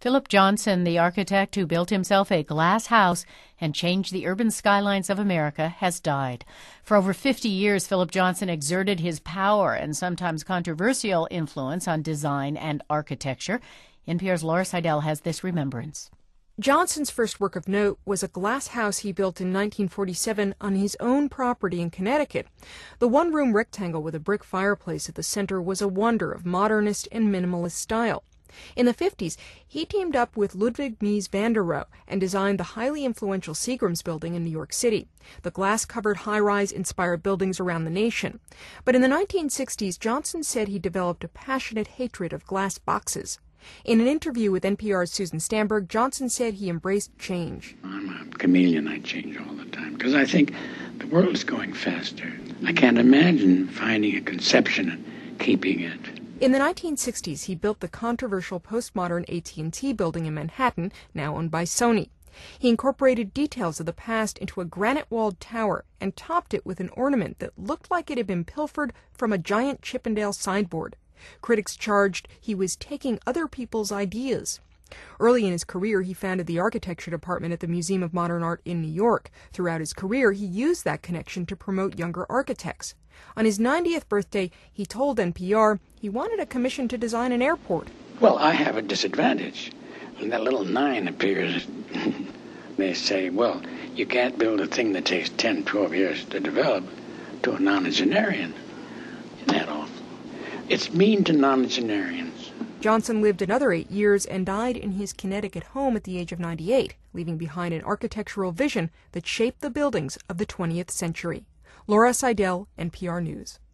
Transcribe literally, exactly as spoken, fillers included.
Philip Johnson, the architect who built himself a glass house and changed the urban skylines of America, has died. For over fifty years, Philip Johnson exerted his power and sometimes controversial influence on design and architecture. N P R's Laura Seidel has this remembrance. Johnson's first work of note was a glass house he built in nineteen forty-seven on his own property in Connecticut. The one-room rectangle with a brick fireplace at the center was a wonder of modernist and minimalist style. In the fifties, he teamed up with Ludwig Mies van der Rohe and designed the highly influential Seagram's building in New York City. The glass-covered high-rise inspired buildings around the nation. But in the nineteen sixties, Johnson said he developed a passionate hatred of glass boxes. In an interview with N P R's Susan Stamberg, Johnson said he embraced change. I'm a chameleon. I change all the time because I think the world is going faster. I can't imagine finding a conception and keeping it. In the nineteen sixties, he built the controversial postmodern A T and T building in Manhattan, now owned by Sony. He incorporated details of the past into a granite-walled tower and topped it with an ornament that looked like it had been pilfered from a giant Chippendale sideboard. Critics charged he was taking other people's ideas. Early in his career, he founded the architecture department at the Museum of Modern Art in New York. Throughout his career, he used that connection to promote younger architects. On his ninetieth birthday, he told N P R he wanted a commission to design an airport. Well, I have a disadvantage. When that little nine appears, they say, well, you can't build a thing that takes ten, twelve years to develop to a nonagenarian. Isn't that awful? It's mean to nonagenarians. Johnson lived another eight years and died in his Connecticut home at the age of ninety-eight, leaving behind an architectural vision that shaped the buildings of the twentieth century. Laura Seidel, N P R News.